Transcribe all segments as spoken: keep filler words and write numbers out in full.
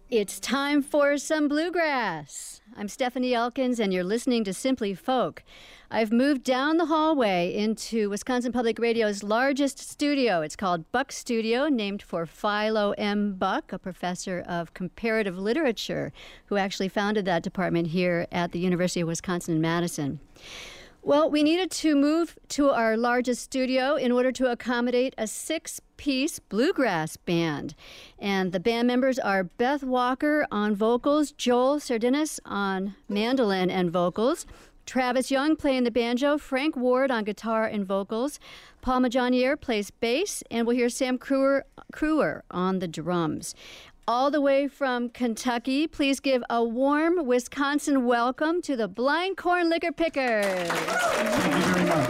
It's time for some bluegrass. I'm Stephanie Elkins, and you're listening to Simply Folk. I've moved down the hallway into Wisconsin Public Radio's largest studio. It's called Buck Studio, named for Philo M. Buck, a professor of comparative literature, who actually founded that department here at the University of Wisconsin in Madison. Well, we needed to move to our largest studio in order to accommodate a six-piece bluegrass band. And the band members are Beth Walker on vocals, Joel Sardinas on mandolin and vocals, Travis Young playing the banjo, Frank Ward on guitar and vocals, Paul Majonier plays bass, and we'll hear Sam Crewer, Crewer on the drums. All the way from Kentucky, please give a warm Wisconsin welcome to the Blind Corn Liquor Pickers. Thank you very much.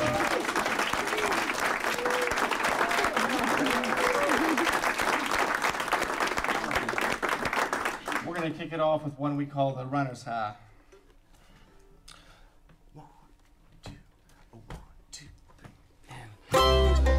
We're going to kick it off with one we call the Runner's High. One, two, one, two, three, and...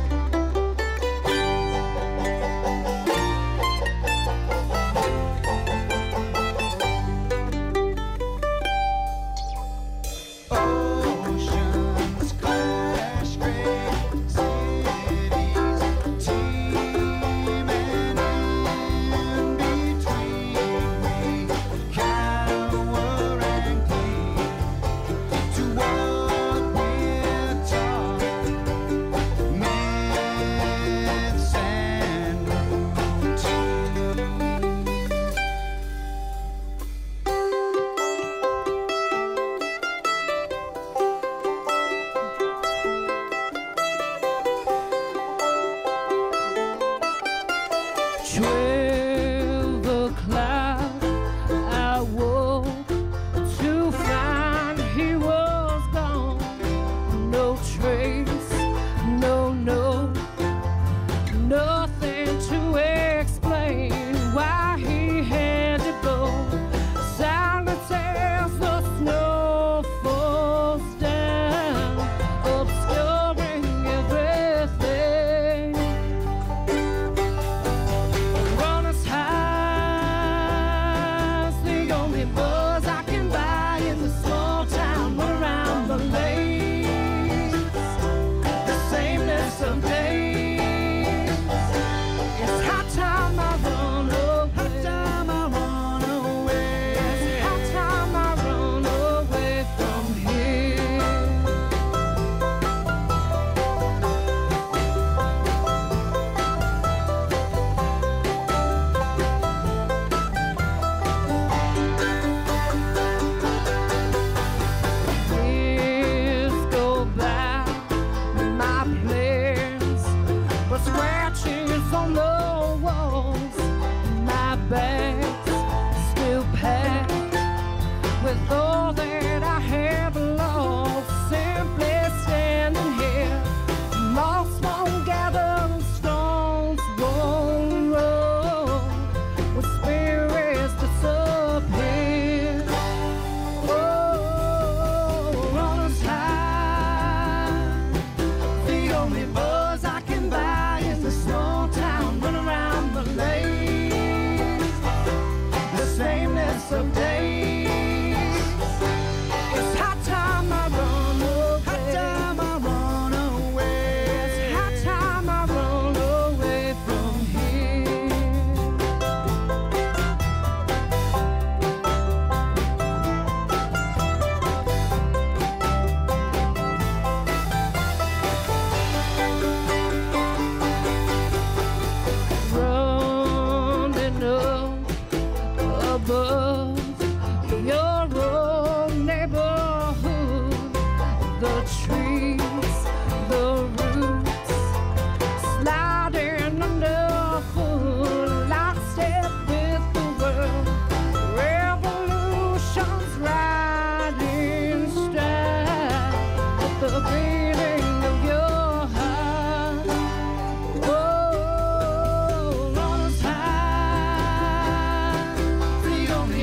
Feel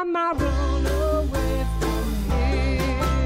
time I run away from here.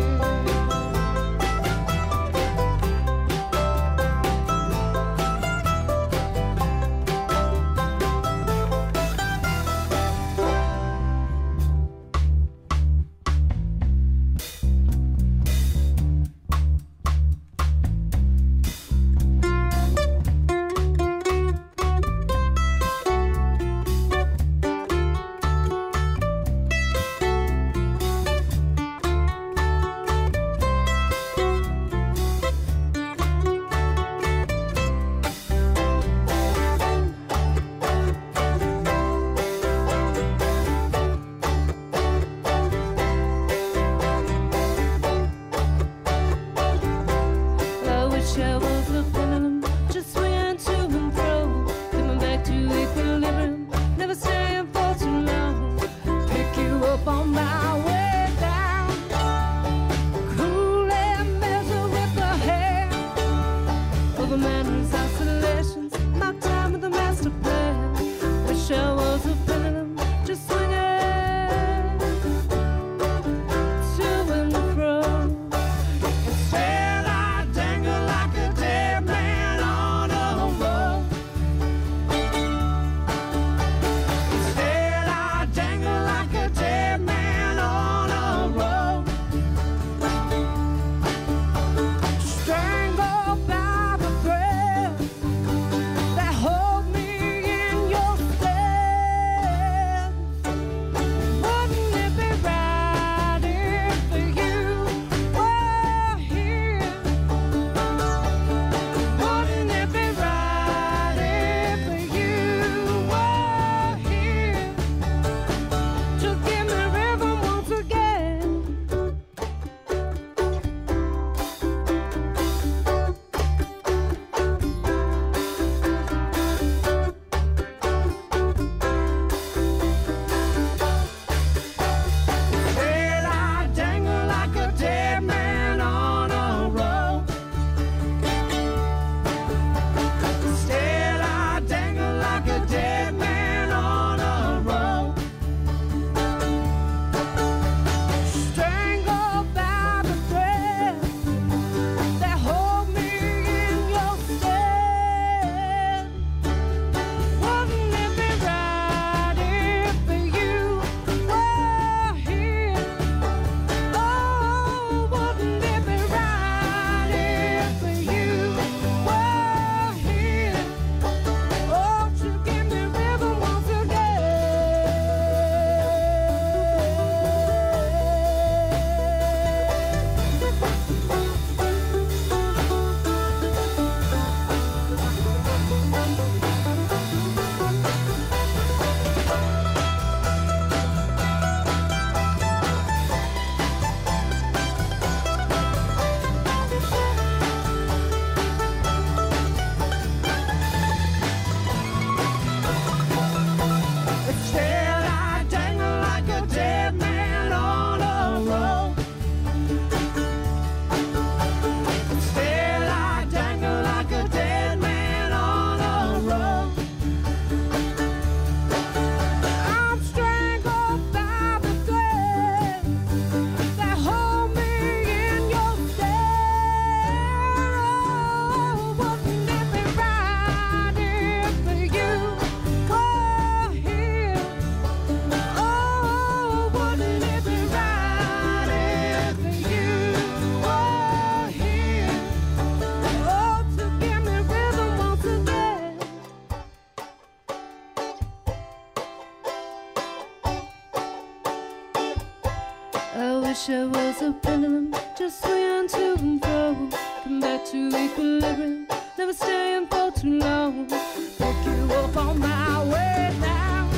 wish I was a pendulum, just swinging to and fro. Come back to equilibrium, never staying for too long. Pick you up on my way down.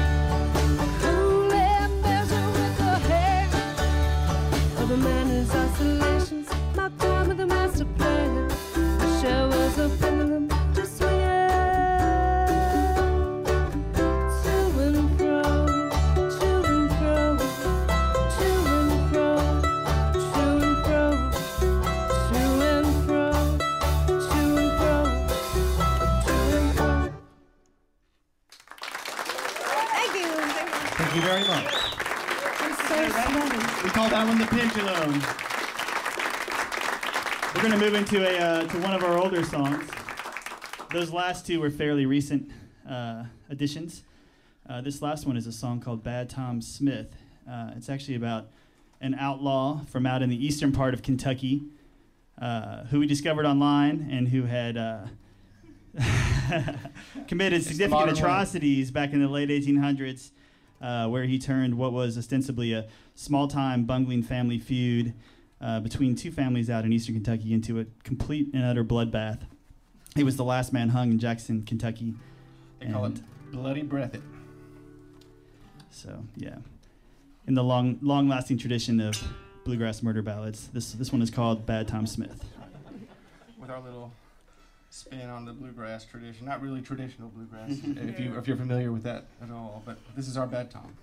Cool and measure with the hand of a man whose oscillations mark time with a master plan. Wish I was a pendulum, just swinging to and fro. Thank you very much. We call that one the pendulum. We're going to move into a uh, to one of our older songs. Those last two were fairly recent uh, additions. Uh, this last one is a song called Bad Tom Smith. Uh, it's actually about an outlaw from out in the eastern part of Kentucky uh, who we discovered online and who had uh, committed significant atrocities back in the late eighteen hundreds, uh, where he turned what was ostensibly a small-time bungling family feud uh, between two families out in eastern Kentucky into a complete and utter bloodbath. He was the last man hung in Jackson, Kentucky. They call it Bloody Breath It. So, yeah. In the long, long-lasting tradition of bluegrass murder ballads, this this one is called Bad Tom Smith. With our little spin on the bluegrass tradition. Not really traditional bluegrass, if, you, if you're familiar with that at all, but this is our Bad Tom.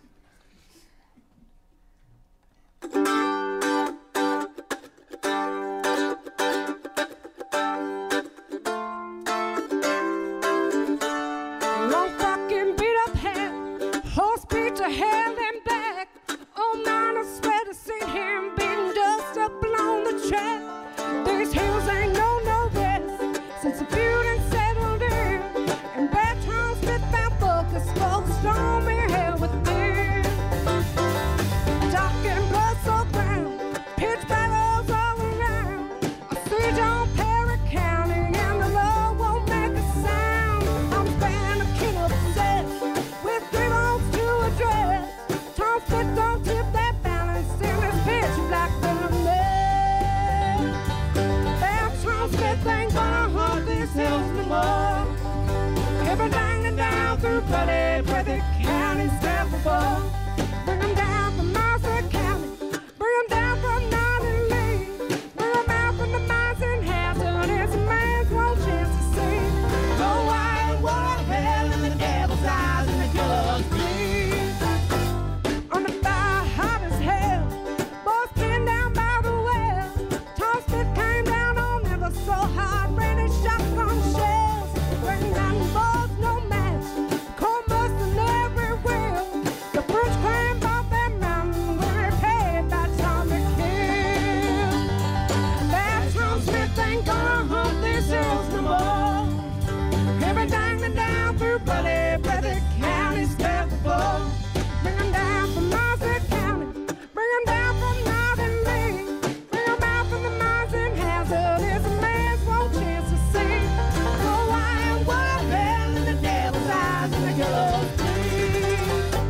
Long fucking beat up head, horse picture held him back. Oh man, I swear to see him beating dust up along the track. These hills ain't known no rest since the feud and settled in. And Bad Tom Smith found focus for the stormy hell within. Dark and blood so brown, pitch battles all around. I see John Perry County and the law won't make a sound. I'm band of king obsessed with three votes to address. Tom Smith don't tip that balance in his pitch black venom. Bad Tom Smith ain't gonna haunt these hills no more. Everything down through bloody Breathitt County, step before. Bring 'em down from Mercer County, bring 'em down from Northern Lee, bring 'em out from the mines in Hampton. It's a man's one chance to see. Go wild, war, hell, and the devil's eyes and the killer's bleed. On the fire, hot as hell, boys pinned down by the well. Tom Smith came down on never so hard, raining shotgun shells. Bring down boys, no match, cold busting everywhere. The French came off that mountain when they paid by Tommy Kill. Bad Tom Smith ain't gonna haunt these hills no more. Everything that down through bloody Breathitt County, step before. Bring 'em down from Mercer County, bring 'em down from Northern Lee, bring 'em out from the mines in Hazard. It's a man's one chance to see. Go wild, wild hell in the devil's eyes and the killer's bleed.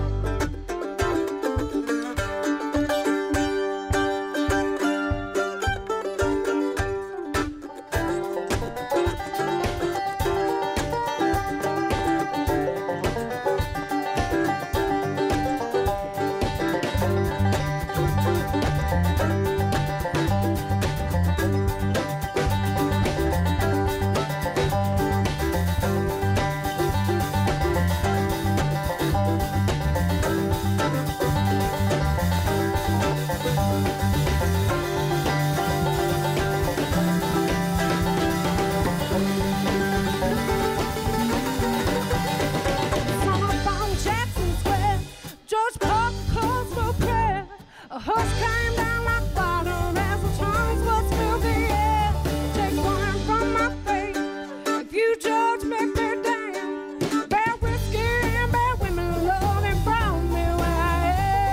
Son up on Jackson Square, George Parker calls for prayer. A hush came down like water as the tongues was filled the air. Take one from my face, if you judge me, be damned. Bad whiskey and bad women, Lord, and brought me where I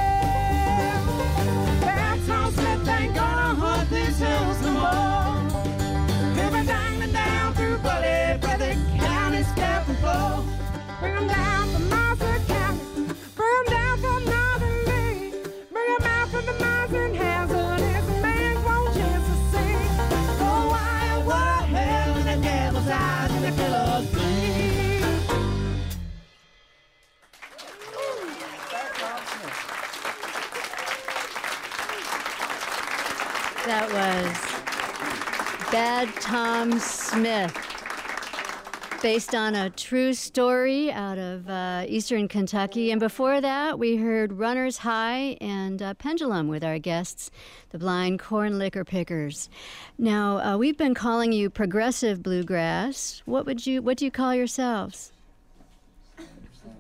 am. Bad Tom Smith ain't gonna haunt these hills no more. Everything that down through bloody Breathitt County, step and flow. Bring 'em down from Mercer County, bring 'em down from Northern Lee, bring 'em out from the mines in Hazard. It's a man's one chance to see. Go wild, wild hell in the devil's eyes and the killer's bleed. That was Bad Tom Smith, based on a true story out of uh, eastern Kentucky. And before that, we heard Runners High and uh, Pendulum with our guests, the Blind Corn Liquor Pickers. Now, uh, we've been calling you progressive bluegrass. What would you? What do you call yourselves?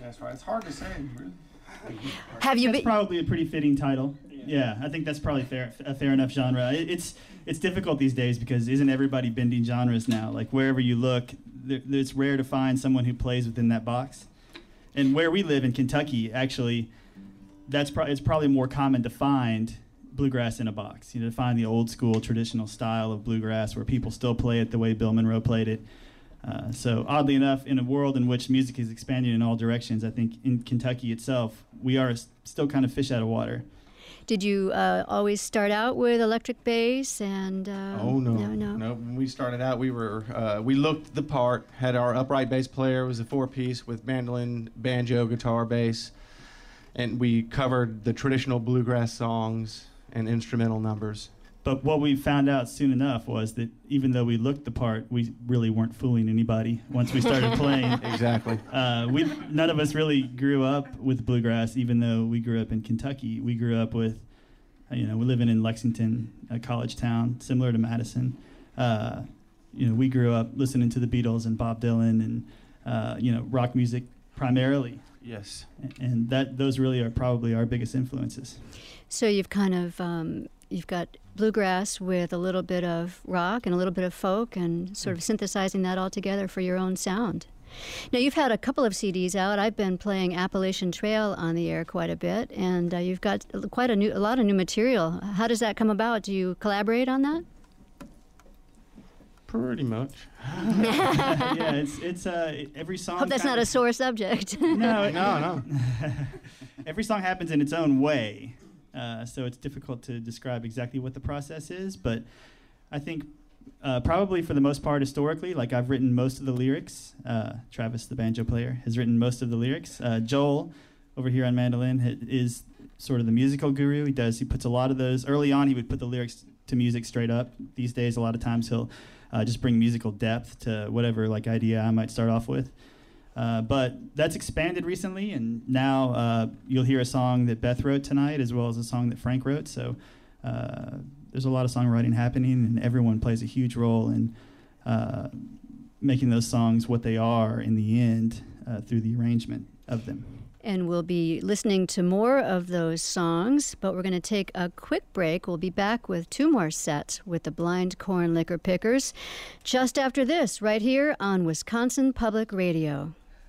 That's right. It's hard to say, really. Have you That's been? probably a pretty fitting title. Yeah, I think that's probably fair, a fair enough genre. It, it's it's difficult these days because isn't everybody bending genres now? Like wherever you look, there, it's rare to find someone who plays within that box. And where we live in Kentucky, actually, that's pro- it's probably more common to find bluegrass in a box. You know, to find the old school traditional style of bluegrass where people still play it the way Bill Monroe played it. Uh, so oddly enough, in a world in which music is expanding in all directions, I think in Kentucky itself, we are s- still kind of fish out of water. Did you uh, always start out with electric bass and? Uh, Oh no, no, no. no. When we started out, we were uh, we looked the part. Had our upright bass player, it was a four-piece with mandolin, banjo, guitar, bass, and we covered the traditional bluegrass songs and instrumental numbers. But what we found out soon enough was that even though we looked the part, we really weren't fooling anybody once we started playing. Exactly. Uh, we none of us really grew up with bluegrass, even though we grew up in Kentucky. We grew up with, uh, you know, we're living in Lexington, a college town similar to Madison. Uh, you know, we grew up listening to the Beatles and Bob Dylan and, uh, you know, rock music primarily. Yes. And that those really are probably our biggest influences. So you've kind of um, you've got bluegrass with a little bit of rock and a little bit of folk and sort of synthesizing that all together for your own sound. Now, you've had a couple of C Ds out. I've been playing Appalachian Trail on the air quite a bit, and uh, you've got quite a, new, a lot of new material. How does that come about? Do you collaborate on that? Pretty much. Yeah, it's it's uh, every song. Hope that's kind not a of- sore subject. No, it- No, no. Every song happens in its own way, uh, so it's difficult to describe exactly what the process is. But I think uh, probably for the most part, historically, like I've written most of the lyrics. Uh, Travis, the banjo player, has written most of the lyrics. Uh, Joel, over here on mandolin, ha- is sort of the musical guru. He does. He puts a lot of those. Early on, he would put the lyrics to music straight up. These days, a lot of times he'll uh, just bring musical depth to whatever like idea I might start off with. Uh, but that's expanded recently, and now uh, you'll hear a song that Beth wrote tonight as well as a song that Frank wrote. So uh, there's a lot of songwriting happening, and everyone plays a huge role in uh, making those songs what they are in the end uh, through the arrangement of them. And we'll be listening to more of those songs, but we're going to take a quick break. We'll be back with two more sets with the Blind Corn Liquor Pickers just after this, right here on Wisconsin Public Radio.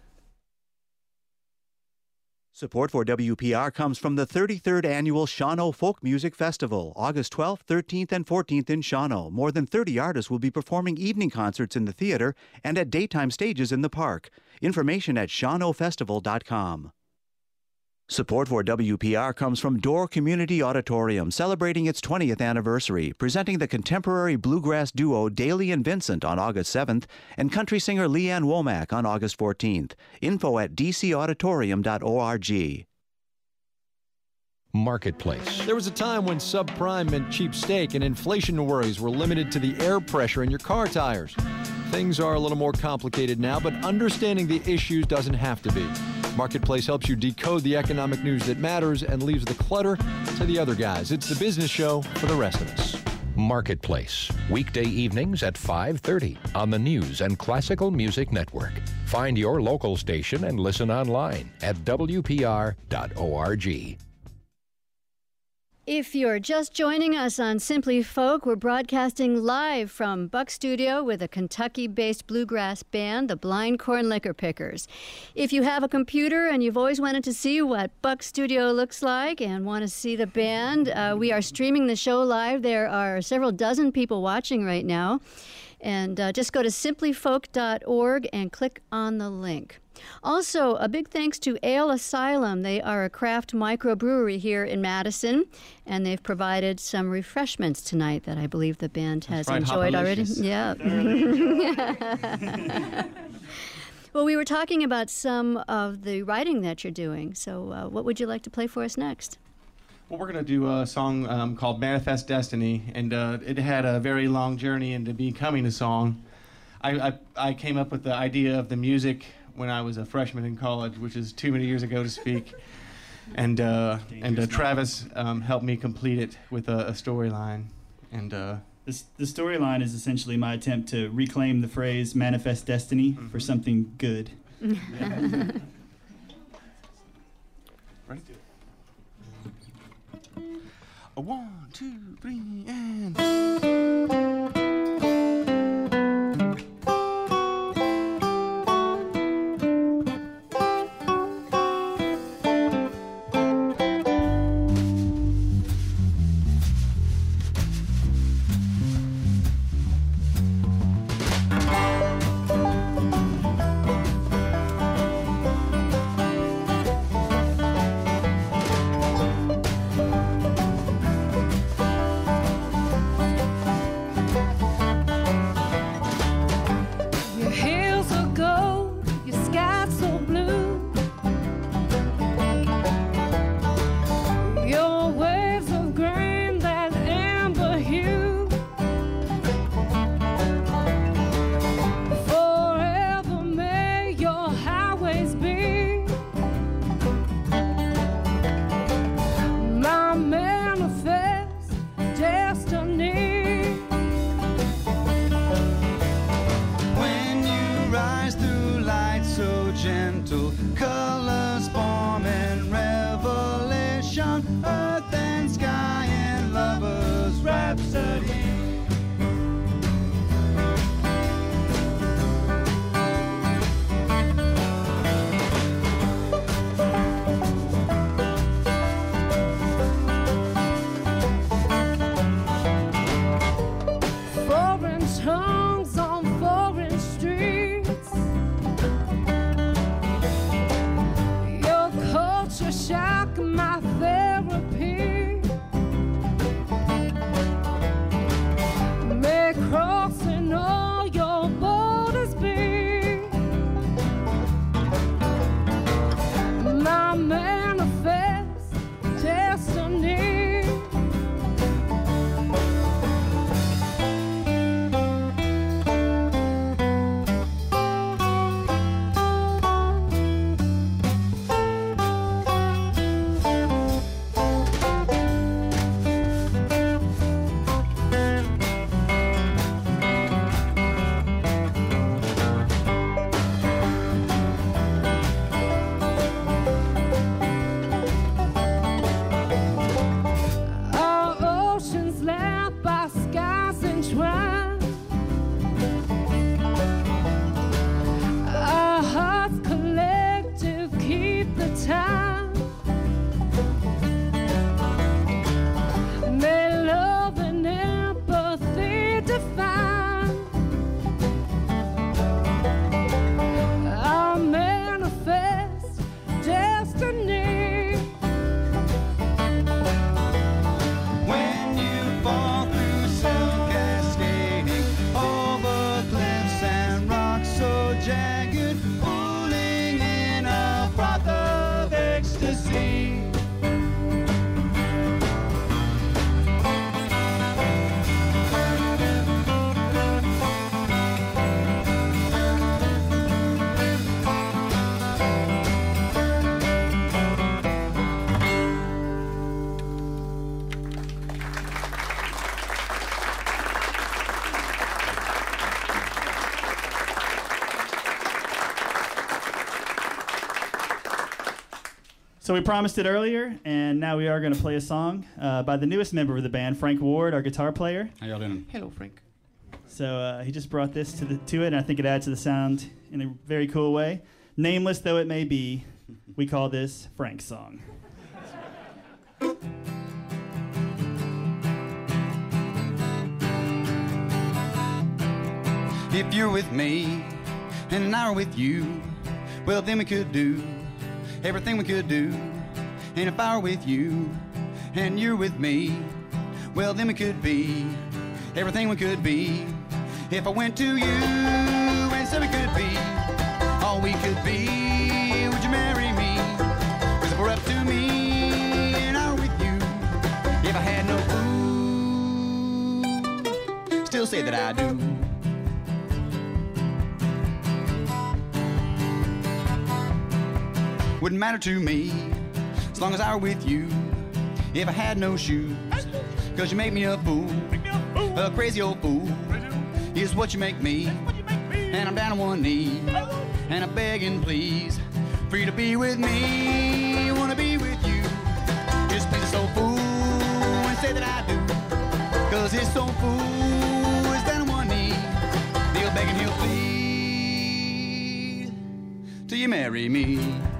Support for W P R comes from the thirty-third Annual Shawano Folk Music Festival, August twelfth, thirteenth, and fourteenth in Shawano. More than thirty artists will be performing evening concerts in the theater and at daytime stages in the park. Information at shawano festival dot com. Support for W P R comes from Door Community Auditorium, celebrating its twentieth anniversary, presenting the contemporary bluegrass duo Daly and Vincent on August seventh and country singer Leanne Womack on August fourteenth. Info at d c auditorium dot org. Marketplace. There was a time when subprime meant cheap steak and inflation worries were limited to the air pressure in your car tires. Things are a little more complicated now, but understanding the issues doesn't have to be. Marketplace helps you decode the economic news that matters and leaves the clutter to the other guys. It's the business show for the rest of us. Marketplace, weekday evenings at five thirty on the News and Classical Music Network. Find your local station and listen online at w p r dot org. If you're just joining us on Simply Folk, we're broadcasting live from Buck Studio with a Kentucky-based bluegrass band, the Blind Corn Liquor Pickers. If you have a computer and you've always wanted to see what Buck Studio looks like and want to see the band, uh, we are streaming the show live. There are several dozen people watching right now. And uh, just go to simply folk dot org and click on the link. Also, a big thanks to Ale Asylum. They are a craft microbrewery here in Madison, and they've provided some refreshments tonight that I believe the band has That's right, enjoyed already. Hopalicious. Yeah. Well, we were talking about some of the writing that you're doing. So uh, what would you like to play for us next? Well, we're going to do a song um, called Manifest Destiny, and uh, it had a very long journey into becoming a song. I, I, I came up with the idea of the music when I was a freshman in college, which is too many years ago to speak. And uh, and uh, Travis um, helped me complete it with a, a storyline. And uh, This, the storyline is essentially my attempt to reclaim the phrase manifest destiny Mm-hmm. for something good. Ready? A one, two, three, and. Your hills are gold, your sky's so blue. Your waves of grain, that amber hue. Forever may your highways be my manifest destiny. When you rise through light so gentle, colors form in revelation, earth and sky and lovers' rhapsody. Foreign tongues on foreign streets. Your culture shock, my therapy. May crossing all your borders be my manifest destiny. Our oceans lap, our skies entwine. Our hearts collective keep the time. May love and empathy define our manifest destiny. When you fall through silk cascading over cliffs and rocks so jagged, pulling in a froth of ecstasy. So we promised it earlier, and now we are going to play a song uh, by the newest member of the band, Frank Ward, our guitar player. How y'all doing? Hello, Frank. So uh, he just brought this to the to it, and I think it adds to the sound in a very cool way. Nameless though it may be, we call this Frank's song. If you're with me and I are with you, well then we could do everything we could do. And if I were with you and you're with me, well then we could be everything we could be. If I went to you and said we could be all we could be, would you marry me? 'Cause if we're up to me and I were with you, if I had no food, still say that I do. Wouldn't matter to me as long as I were with you. If I had no shoes, 'cause you make me a fool, a crazy old fool is what you make me. And I'm down on one knee and I'm begging please for you to be with me. Wanna be with you marry me?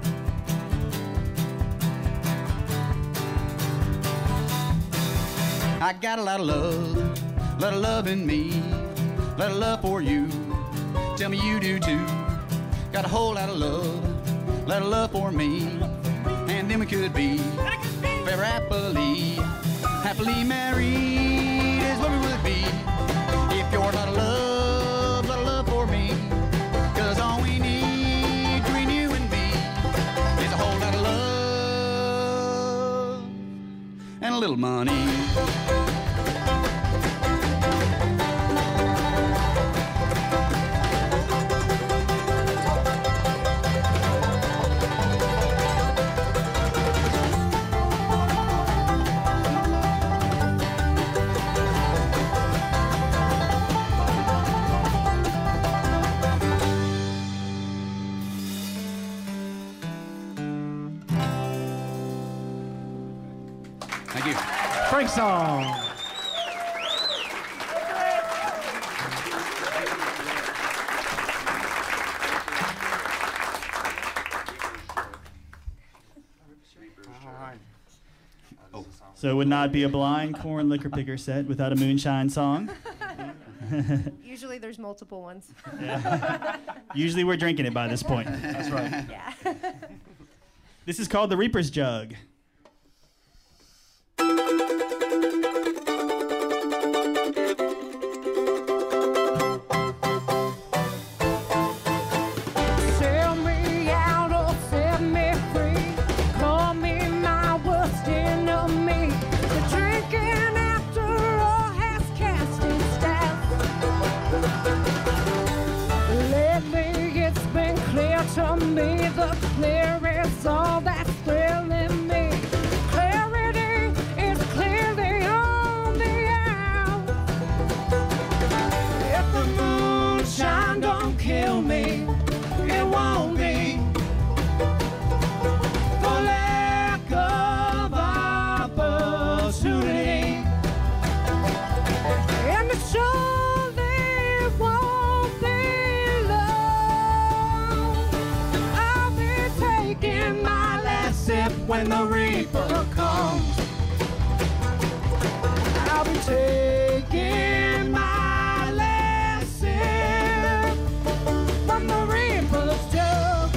I got a lot of love, a lot of love in me, a lot of love for you. Tell me you do too. Got a whole lot of love, a lot of love for me, and then we could be forever happily, happily married is what we would be. If you're a lot of love, a lot of love for me, 'cause all we need between you and me is a whole lot of love and a little money. Thank you. Frank song. So it would not be a blind corn liquor picker set without a moonshine song. Usually there's multiple ones. Yeah. Usually we're drinking it by this point. That's right. Yeah. This is called the Reaper's Jug. Sell me out or set me free. Call me my worst enemy. The drinking after all has cast its staff. Lately it's been clear to me, the clear is all that's thrilling me. Clarity is clearly on the out. If the moonshine don't kill me, it won't be for lack of opportunity. And it surely won't be long. I'll be taking my last sip when the Reaper comes. I'll be taking my last sip from the Reaper's jug.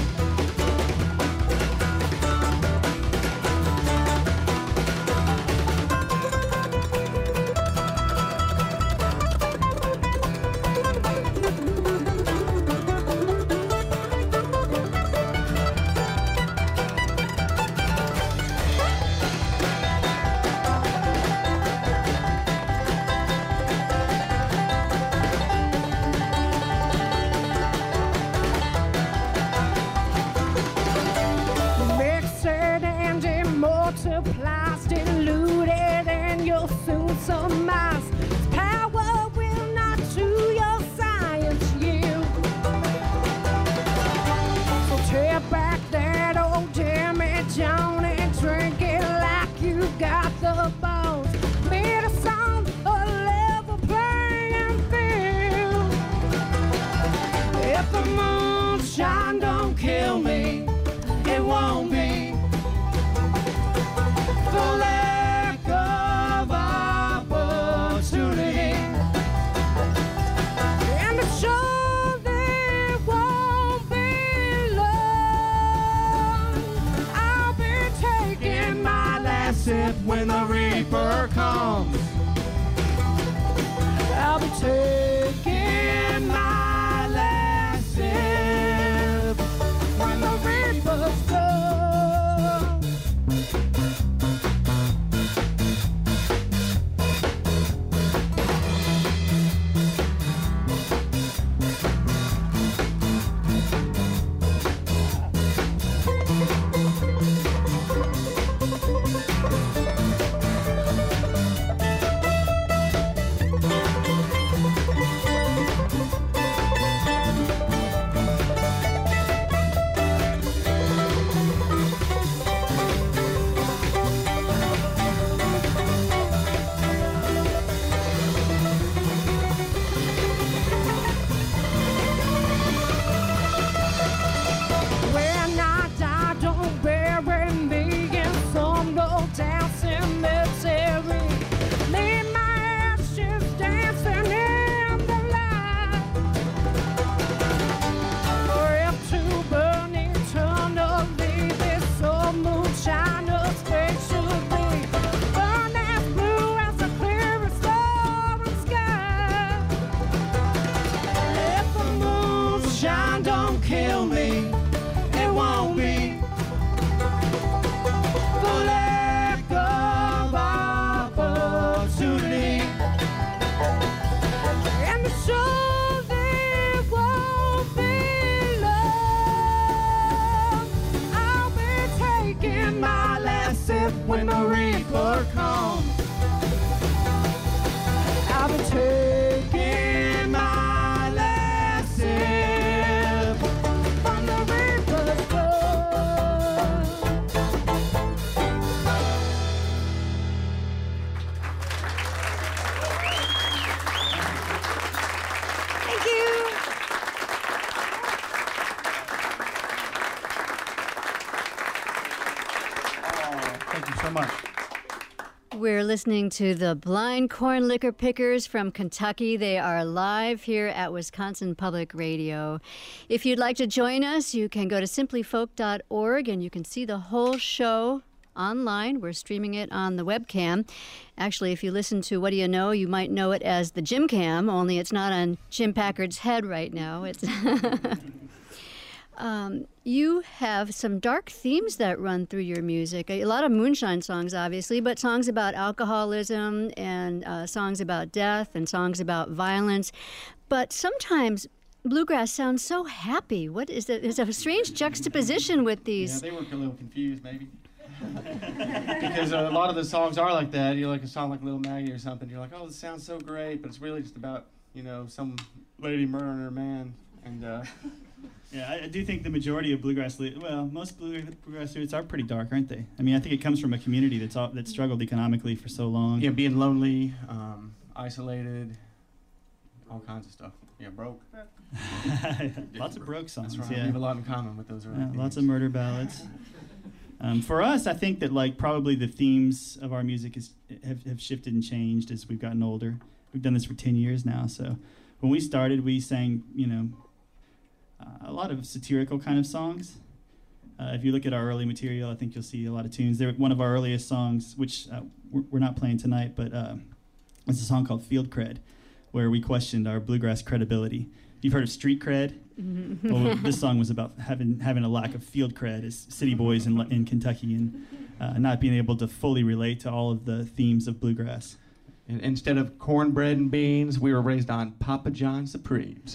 Mix it and it multiplies, diluted, and you'll soon surmise its power will not to your science yield. So tear back that old Jimmy John and drink it like you got the balls. Meet us on a level playing field. If the moonshine don't kill me, it won't be for lack of opportunity. And it surely won't be long. I'll be taking my last sip when the Reaper comes. I'll be taking my last sip when the Reaper's comes. step when the reaper comes. I've been taking my last sip from the reaper's cup. Thank you. Thank you so much. We're listening to the Blind Corn Liquor Pickers from Kentucky. They are live here at Wisconsin Public Radio. If you'd like to join us, you can go to simply folk dot org and you can see the whole show online. We're streaming it on the webcam. Actually, if you listen to What Do You Know, you might know it as the Jim Cam, only it's not on Jim Packard's head right now. It's Um, you have some dark themes that run through your music. A lot of moonshine songs, obviously, but songs about alcoholism and uh, songs about death and songs about violence. But sometimes bluegrass sounds so happy. What is it? There's a strange juxtaposition with these. Yeah, they were a little confused, maybe. Because uh, a lot of the songs are like that. You like a song like Little Maggie or something. You're like, oh, this sounds so great, but it's really just about, you know, some lady murdering her man. And uh, Yeah, I, I do think the majority of bluegrass, li- well, most bluegrass bluegrass lyrics are pretty dark, aren't they? I mean, I think it comes from a community that's all, that struggled economically for so long. yeah, being lonely, um, isolated, all kinds of stuff. Yeah, broke. Lots of broke songs. That's right. Yeah. We have a lot in common with those. Yeah, lots of murder ballads. Um, for us, I think that like probably the themes of our music is, have, have shifted and changed as we've gotten older. We've done this for ten years now. So when we started, we sang, you know, uh, a lot of satirical kind of songs. Uh, if you look at our early material, I think you'll see a lot of tunes. They're one of our earliest songs, which uh, we're, we're not playing tonight, but uh, it's a song called Field Cred, where we questioned our bluegrass credibility. You've heard of street cred? Mm-hmm. Well, this song was about having having a lack of field cred as city boys in, in Kentucky and uh, not being able to fully relate to all of the themes of bluegrass. And instead of cornbread and beans, we were raised on Papa John Supremes.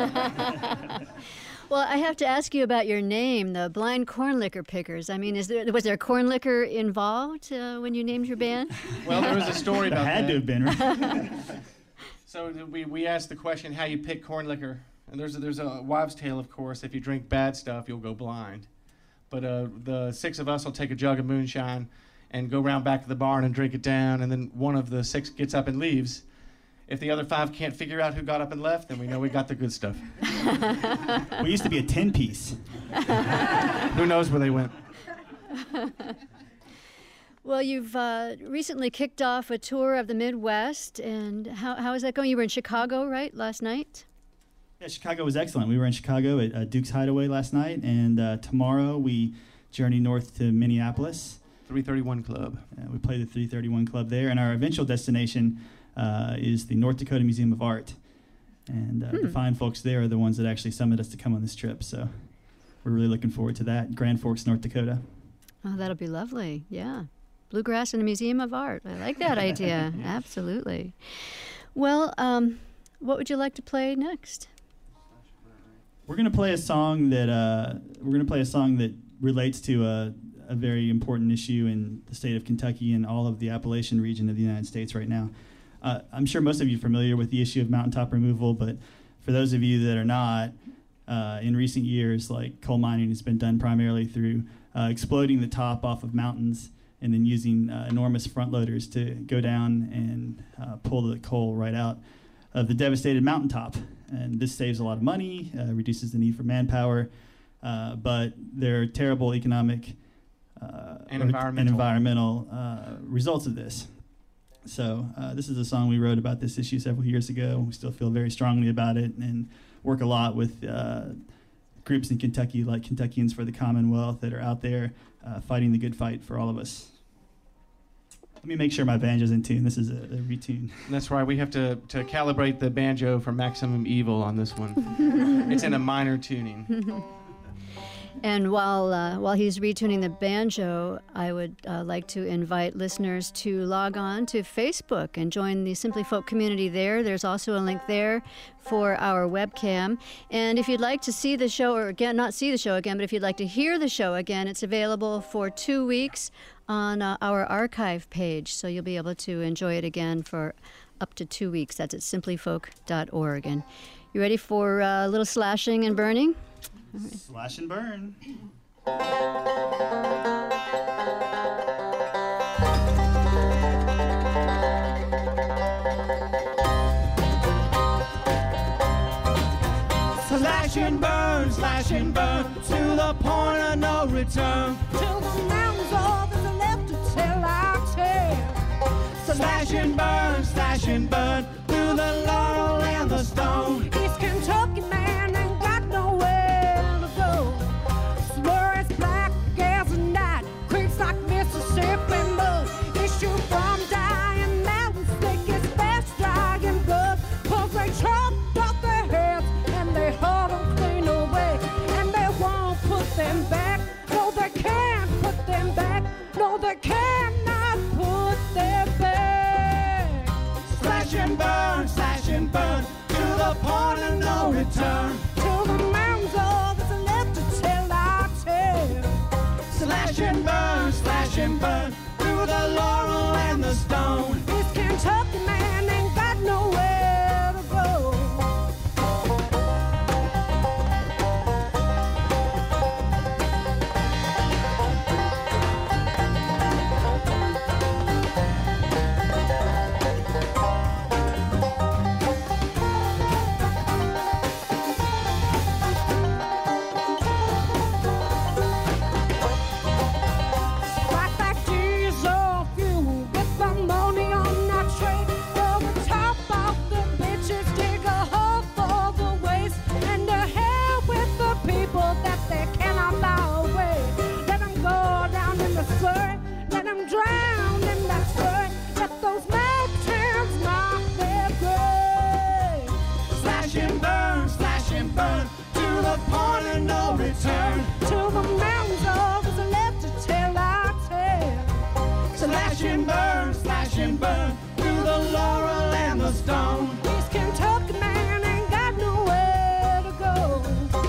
Well, I have to ask you about your name, the Blind Corn Liquor Pickers. I mean, is there was there corn liquor involved uh, when you named your band? Well, there was a story about had that. to have been, right? So we, we asked the question, how you pick corn liquor. And there's a, there's a wives' tale, of course. If you drink bad stuff, you'll go blind. But uh, the six of us will take a jug of moonshine and go round back to the barn and drink it down. And then one of the six gets up and leaves. If the other five can't figure out who got up and left, then we know we got the good stuff. We used to be a ten-piece. Who knows where they went? Well, you've uh, recently kicked off a tour of the Midwest, and how how is that going? You were in Chicago, right, last night? Yeah, Chicago was excellent. We were in Chicago at uh, Duke's Hideaway last night, and uh, tomorrow we journey north to Minneapolis. three thirty-one Club. Uh, we play the three thirty-one Club there, and our eventual destination uh, is the North Dakota Museum of Art. And uh, Hmm. the fine folks there are the ones that actually summoned us to come on this trip, so we're really looking forward to that. Grand Forks, North Dakota. Oh, that'll be lovely. Yeah. Bluegrass in a Museum of Art. I like that idea. Absolutely. Well, um, what would you like to play next? We're gonna play a song that uh, we're gonna play a song that relates to a, a very important issue in the state of Kentucky and all of the Appalachian region of the United States right now. Uh, I'm sure most of you are familiar with the issue of mountaintop removal, but for those of you that are not, uh, in recent years, like coal mining has been done primarily through uh, exploding the top off of mountains and then using uh, enormous front loaders to go down and uh, pull the coal right out of the devastated mountaintop. And this saves a lot of money, uh, reduces the need for manpower, uh, but there are terrible economic uh, And or- environmental. and environmental uh, results of this. So uh, this is a song we wrote about this issue several years ago. We still feel very strongly about it and work a lot with uh, groups in Kentucky like Kentuckians for the Commonwealth that are out there uh, fighting the good fight for all of us. Let me make sure my banjo's in tune. This is a, a retune. That's right. We have to, to calibrate the banjo for maximum evil on this one. It's in a minor tuning. And while uh, while he's retuning the banjo, I would uh, like to invite listeners to log on to Facebook and join the Simply Folk community there. There's also a link there for our webcam. And if you'd like to see the show, or again, not see the show again, but if you'd like to hear the show again, it's available for two weeks on uh, our archive page, so you'll be able to enjoy it again for up to two weeks. That's at simply folk dot org. And you ready for uh, a little slashing and burning? Right. Slash and burn. Slash and burn, slash and burn, to the point of no return. Till the mountains all that's left to tell our tale. Slash and burn, slash and burn, through the laurel and the stone. East Kentucky man ain't got nowhere to go. Slur as black as the night, creeps like Mississippi mud. Issue from dying mountains, thick as fast dragging blood. Cause they chopped off their heads and they hauled them clean away. And they won't put them back, no they can't put them back, no they cannot put them back. Slash and burn, slash and burn, to the point of no return. Till the mountains all that's left to tell our tale. Slash and burn, slash and burn, through the laurel and the stone. This Kentucky man ain't got nowhere to go. Right back to your soul fuel with ammonia on that tray. Fill the top off the bitches, dig a hole for the waste, and to hell with the people that they cannot buy away. Let them go down in the Surrey, let them drown in that Surrey, let those mountains mark their grave. Slash and burn, slash and burn, to the point of no return. Till the mountains all that's left to tell our tale. Slash and burn, slash and burn, through the laurel and the stone. East Kentucky man ain't got nowhere to go.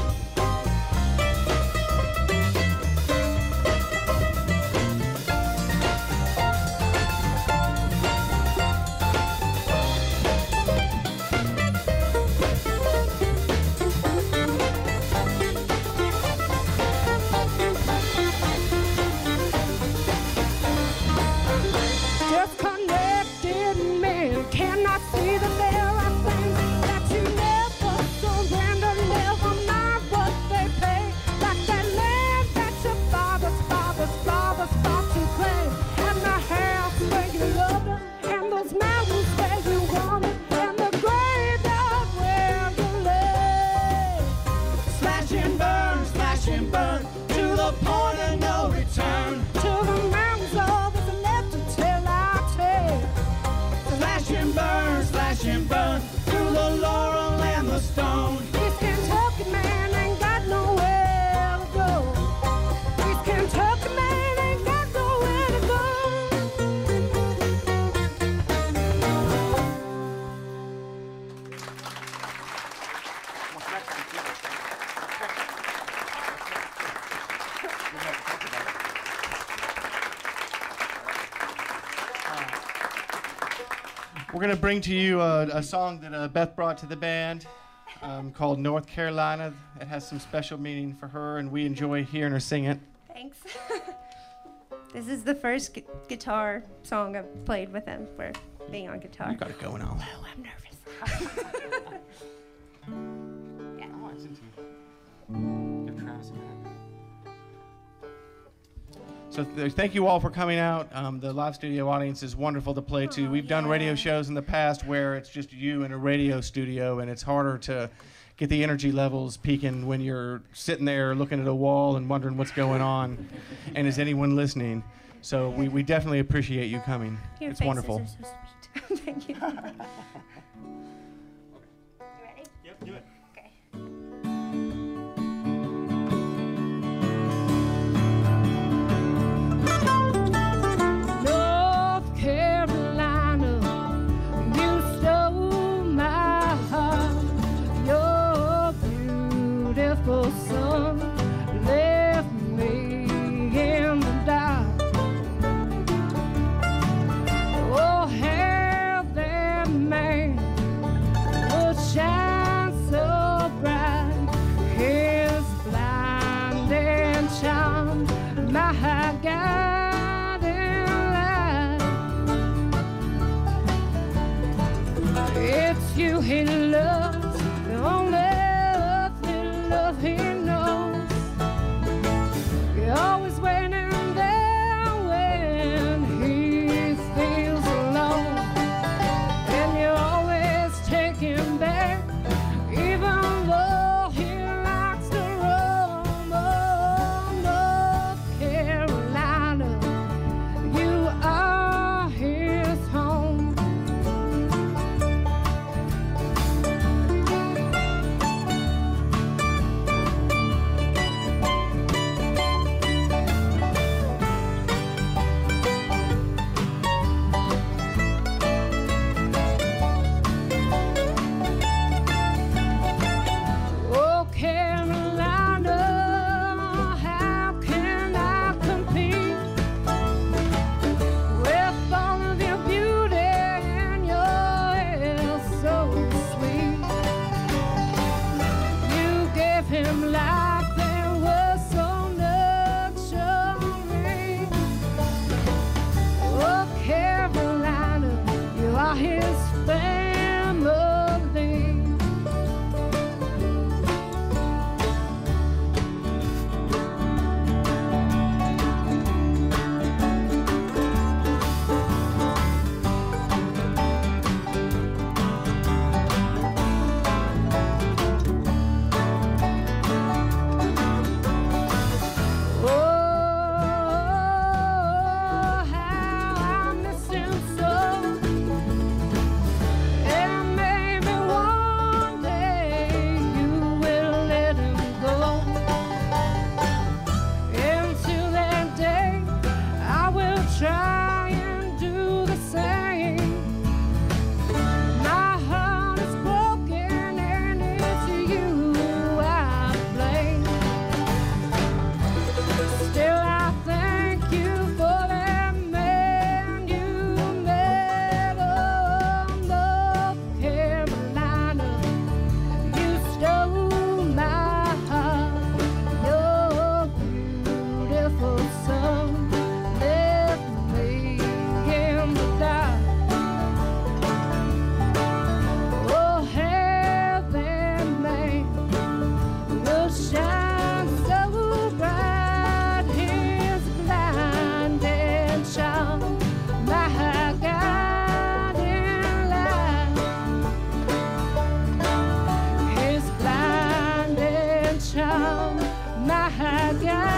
Disconnected men cannot see the very thing that you never surrender, never mind what they pay. Like that land that your fathers, fathers, fathers fought to claim, and the house where you loved her, and those mountains where you wanted, and the graveyard where you lay. Slash and burn, slash and burn, to the point of no return. Till the mountains all that's left to tell our tale. Slash and burn, slash and burn, through the laurel and the stone. East Kentucky man ain't got nowhere to go. East Kentucky man ain't got nowhere to go. We're going to bring to you a, a song that uh, Beth brought to the band um, called North Carolina. It has some special meaning for her, and we enjoy hearing her sing it. Thanks. This is the first gu- guitar song I've played with him for being on guitar. You got it going on. Oh, I'm nervous. Yeah. Oh, it's into Give Travis a minute. So th- thank you all for coming out. Um, the live studio audience is wonderful to play to. We've done radio shows in the past where it's just you in a radio studio, and it's harder to get the energy levels peaking when you're sitting there looking at a wall and wondering what's going on, and is anyone listening? So we, we definitely appreciate you coming. Your It's faces wonderful. are so sweet. Thank you. You ready? Yep, do it. Okay. North Carolina, you stole my heart. Your beautiful sun left me in the dark. my guiding light. It's you he loves, the only earthly love he knows. You're always waiting there when he feels alone, and you're always taking back, even though he likes to roam. Oh, North Carolina, you are his home. Oh, Carolina, how can I compete with all of your beauty and your hair so sweet? You gave him life that was so nurturing. Oh, Carolina, you are his family. Oh, how I miss him so. And maybe one day you will let him go. Until that day, I will try and do the same. My heart is broken and it's you I blame. Still, I thank you for that man you met. Oh, North Carolina, you stole my heart. Your beautiful son left me in the dark. Oh, heaven made will shine so bright, his blinding charm, my guiding light. His blinding charm, my guiding light.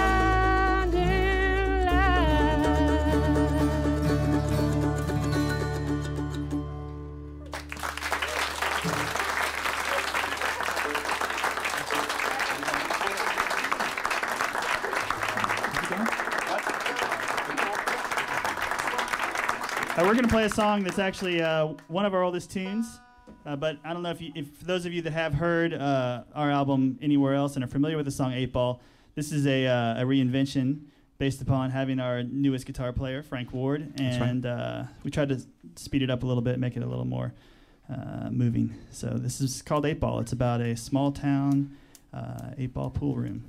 Uh, we're going to play a song that's actually uh, one of our oldest tunes, uh, but I don't know if, you, if for those of you that have heard uh, our album anywhere else and are familiar with the song eight ball, this is a, uh, a reinvention based upon having our newest guitar player, Frank Ward, That's right. and uh, we tried to speed it up a little bit, make it a little more uh, moving. So this is called eight ball. It's about a small town uh, eight ball pool room.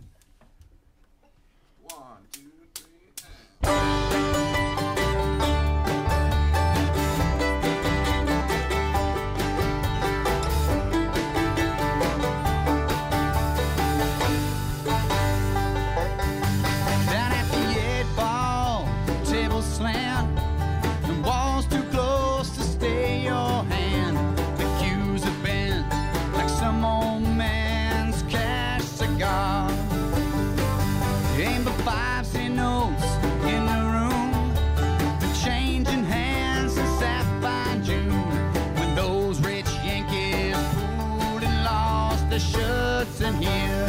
Down at the eight ball, table slant, and walls too close to stay your hand. The cues are bent like some old man's cash cigar. Aim for five cent notes in the room, the change in hands since that fine June, when those rich Yankees pooled and lost their shirts in here.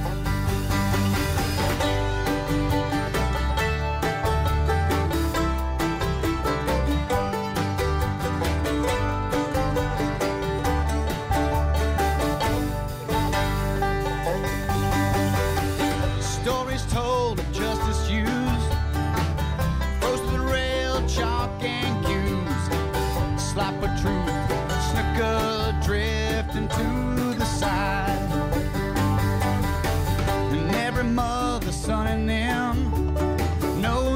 Stories told of justice used, rose to the rail, chalk and cues, slap of truth, snooker drifting to the side, and every mother, son in them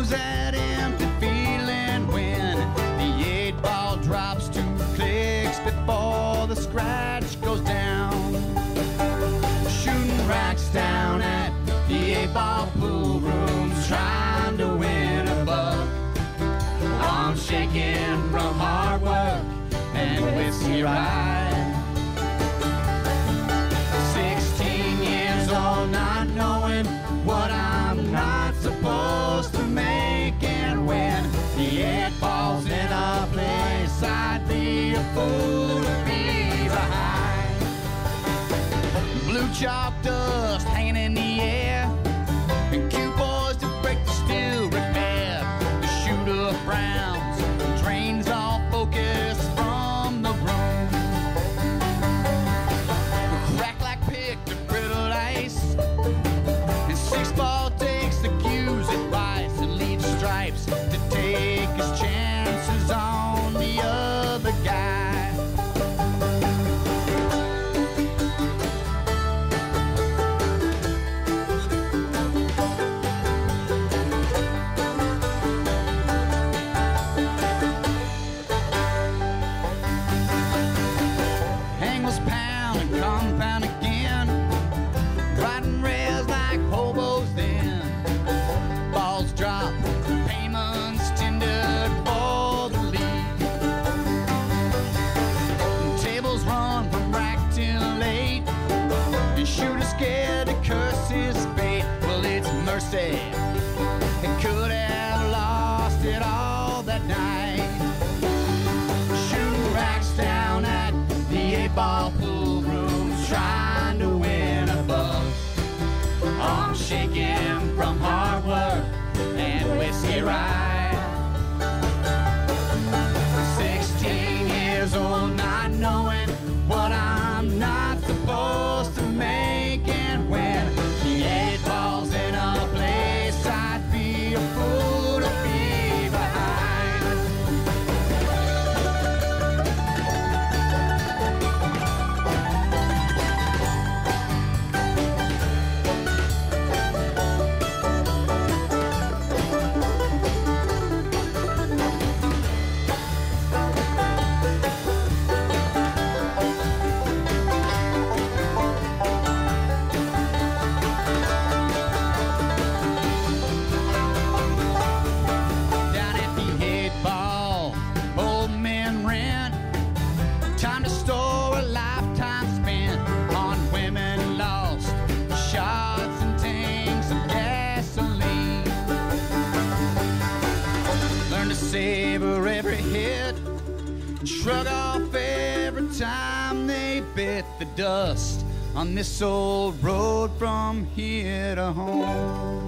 knows that empty feeling when the eight ball drops two clicks before the scratch goes down. Shooting racks down at the eight ball pool rooms, trying to win a buck. I'm shaking from hard work and whiskey ride. Sixteen years old, not knowing what I'm not supposed to make, and when the eight ball's in a place, I'd be a fool to be behind. Blue chalk dust hanging in the air, and cue boys to break the steel repair. The shooter frowns, drains all focus from the room. Crack like picked and brittle ice, and six ball takes the cues advice and leaves stripes to take his chances on the other guy. Angles pound and compound again, riding rails like hobos then. Balls drop, payments tendered for the lead. Tables run from rack till late, and shooter scared to curse his fate. Well, it's mercy, he could have lost it all that night. Shooting racks down at the eight ball pool rooms, trying to win a buck. I'm shaking from hard work and whiskey ride. Sixteen years old, not knowing what I'm not supposed to make, and when the eight ball's in a place, I'd be a fool to be behind. Down at the eight ball, old men rent. Time to store a lifetime spent on women lost, shots and tanks of gasoline. Learn to savor every hit, and shrug off every time they bit the dust on this old road from here to home.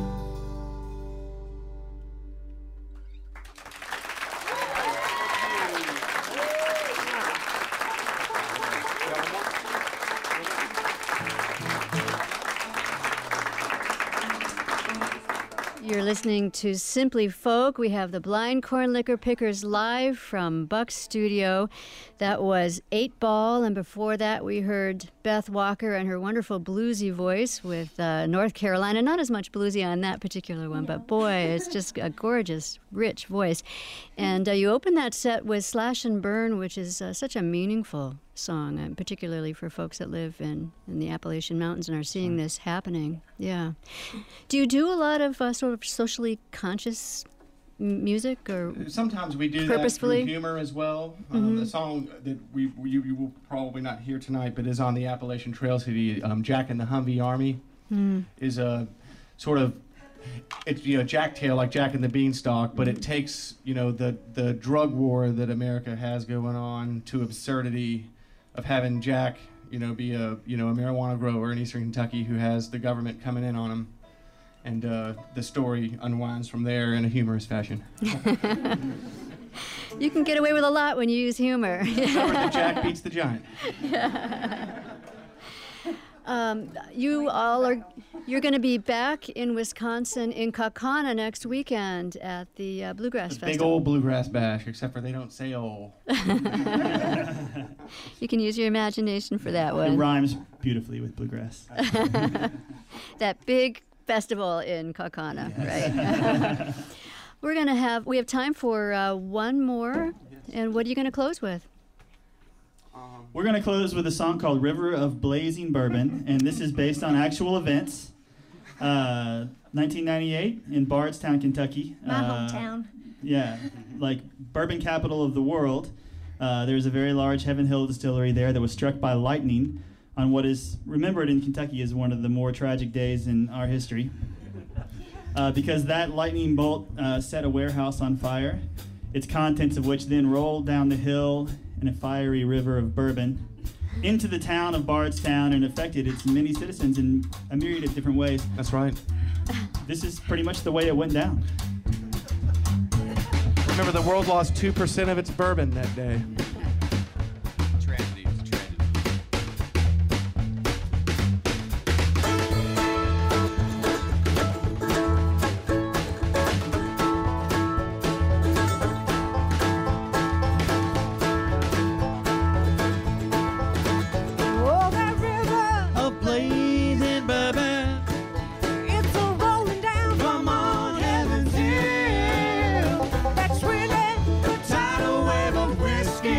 You're listening to Simply Folk. We have the Blind Corn Liquor Pickers live from Buck's studio. That was Eight Ball, and before that we heard Beth Walker and her wonderful bluesy voice with uh, North Carolina. Not as much bluesy on that particular one, but boy, it's just a gorgeous, rich voice. And uh, you opened that set with Slash and Burn, which is uh, such a meaningful song, uh, particularly for folks that live in, in the Appalachian Mountains and are seeing this happening. Yeah. Do you do a lot of uh, sort of socially conscious m- music, or Sometimes we do purposefully? that through humor as well. Mhm. Um, the song that we you, you will probably not hear tonight, but is on the Appalachian Trail City, um, Jack and the Humvee Army, Mm. is a sort of, it's, you know, Jack Tail, like Jack and the Beanstalk, but Mm-hmm. it takes, you know, the, the drug war that America has going on to absurdity of having Jack, you know, be a, you know, a marijuana grower in eastern Kentucky who has the government coming in on him. And uh, the story unwinds from there in a humorous fashion. You can get away with a lot when you use humor. The Jack beats the giant. Um, you all are, you're going to be back in Wisconsin in Kaukauna next weekend at the uh, Bluegrass Big Festival. old bluegrass bash, except for they don't say "old." You can use your imagination for that It one. rhymes beautifully with bluegrass. That big festival in Kaukauna, right? We're going to have, we have time for uh, one more. And what are you going to close with? We're going to close with a song called River of Blazing Bourbon, and this is based on actual events. Uh, nineteen ninety-eight in Bardstown, Kentucky. My uh, hometown. Yeah, like bourbon capital of the world. Uh, there's a very large Heaven Hill distillery there that was struck by lightning on what is remembered in Kentucky as one of the more tragic days in our history. Uh, because that lightning bolt uh, set a warehouse on fire, its contents of which then rolled down the hill in a fiery river of bourbon into the town of Bardstown and affected its many citizens in a myriad of different ways. That's right. This is pretty much the way it went down. Remember, the world lost two percent of its bourbon that day. Tragedy. It's a tragedy. Oh, that river A blazing bourbon it's a rolling down from on heaven's hill. that's really A tidal wave of whiskey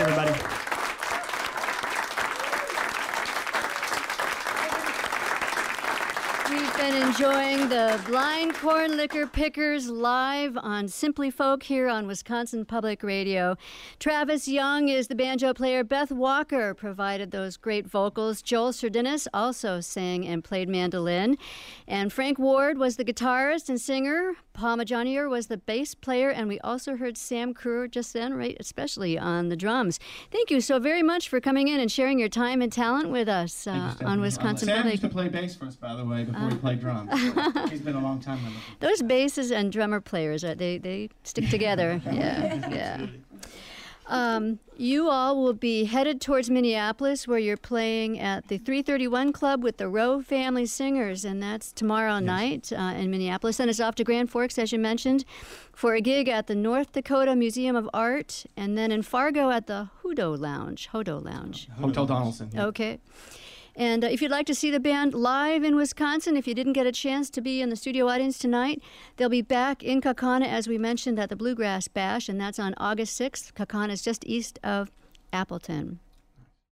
everybody. We've been enjoying the Blind Corn Liquor Pickers live on Simply Folk here on Wisconsin Public Radio. Travis Young is the banjo player. Beth Walker provided those great vocals. Joel Sardinis also sang and played mandolin. And Frank Ward was the guitarist and singer. Paul Majonier was the bass player. And we also heard Sam Kruer just then, right, especially on the drums. Thank you so very much for coming in and sharing your time and talent with us uh, on Wisconsin Sam Public. used to play bass for us, by the way, before he played drums. So he's been a long time with us. Those basses and drummer players, uh, they, they stick together. Yeah, yeah. Um, you all will be headed towards Minneapolis, where you're playing at the three thirty-one Club with the Rowe Family Singers, and that's tomorrow yes. night uh, in Minneapolis. Then it's off to Grand Forks, as you mentioned, for a gig at the North Dakota Museum of Art, and then in Fargo at the Hodo Lounge. Hodo Lounge. Hotel Donaldson. Yeah. Okay. And uh, if you'd like to see the band live in Wisconsin, if you didn't get a chance to be in the studio audience tonight, they'll be back in Kaukauna, as we mentioned, at the Bluegrass Bash, and that's on August sixth. Kaukauna is just east of Appleton.